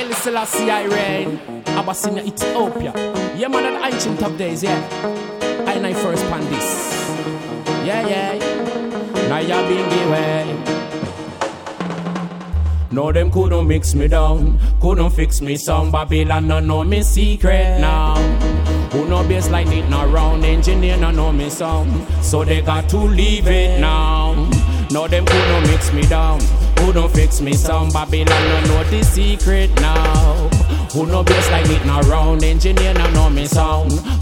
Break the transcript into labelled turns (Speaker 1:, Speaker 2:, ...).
Speaker 1: Haile Selassie I reign. Abyssinia, Ethiopia. Yeah, man, at the ancient of days, yeah. I first pan this. Yeah. Now you been given. No, them couldn't mix me down. Couldn't fix me some. Babylon no know me secret now. Who no bass like it no round. Engineer no know me sound. So they got to leave it now. No, them couldn't mix me down. Couldn't fix me some. Babylon no know the secret now. Who no bass like it no round. Engineer no know me sound.